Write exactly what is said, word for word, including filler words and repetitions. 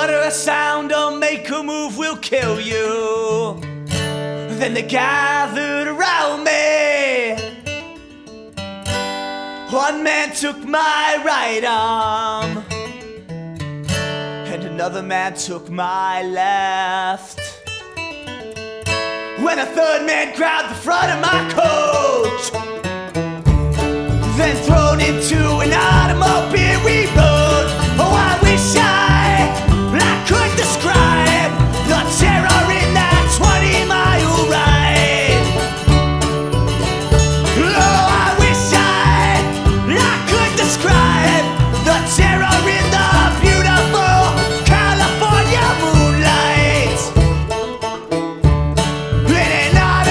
utter a sound or make a move, we'll kill you. Then they gathered around me. One man took my right arm, and another man took my left. When a third man grabbed the front of my coat,